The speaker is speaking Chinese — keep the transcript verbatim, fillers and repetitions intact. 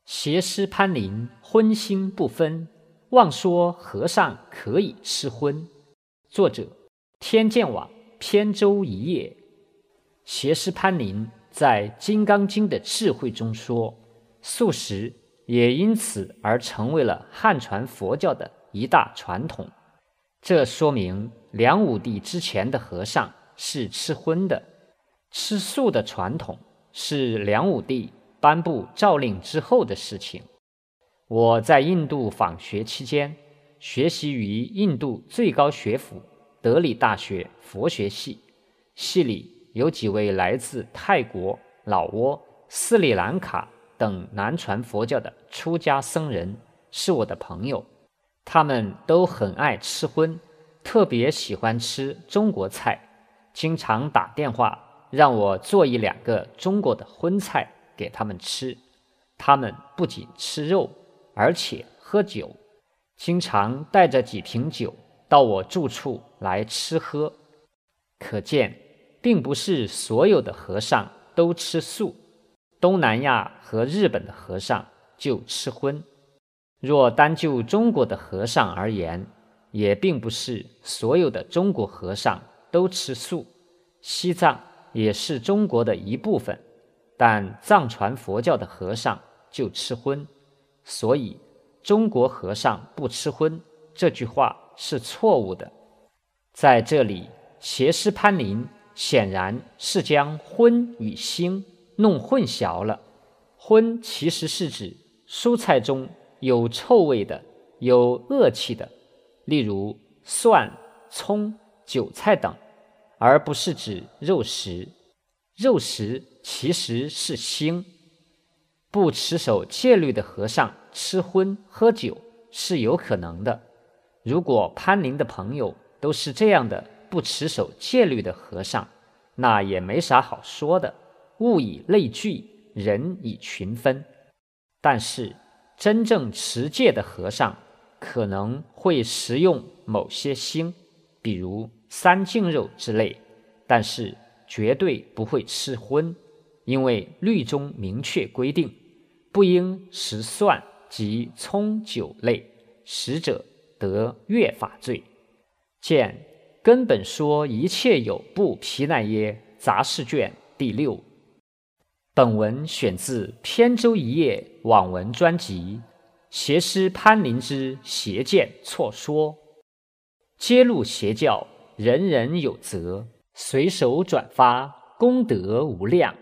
邪师攀邻，荤腥不分，妄说和尚可以吃荤。作者：天剑网扁舟一叶。邪师攀邻在《金刚经》的智慧中说，素食也因此而成为了汉传佛教的一大传统。这说明梁武帝之前的和尚是吃荤的，吃素的传统是梁武帝颁布诏令之后的事情。我在印度访学期间，学习于印度最高学府德里大学佛学系，系里有几位来自泰国、老挝、斯里兰卡等南传佛教的出家僧人，是我的朋友。他们都很爱吃荤，特别喜欢吃中国菜，经常打电话让我做一两个中国的荤菜给他们吃。他们不仅吃肉，而且喝酒，经常带着几瓶酒到我住处来吃喝。可见并不是所有的和尚都吃素，东南亚和日本的和尚就吃荤。若单就中国的和尚而言，也并不是所有的中国和尚都吃素。西藏也是中国的一部分，但藏传佛教的和尚就吃荤，所以中国和尚不吃荤这句话是错误的。在这里，邪师攀邻显然是将荤与腥弄混淆了。荤其实是指蔬菜中有臭味的、有恶气的，例如蒜、葱、韭菜等，而不是指肉食。肉食其实是腥。不持守戒律的和尚吃荤喝酒是有可能的。如果攀邻的朋友都是这样的不持守戒律的和尚，那也没啥好说的，物以类聚，人以群分。但是真正持戒的和尚可能会食用某些腥，比如三净肉之类，但是绝对不会吃荤，因为律中明确规定，不应食蒜及葱酒类，食者得越法罪。见根本说一切有部毗奈耶杂事卷第六。本文选自扁舟一叶网文专辑《邪师攀邻之邪见错说》，揭露邪教，人人有责，随手转发，功德无量。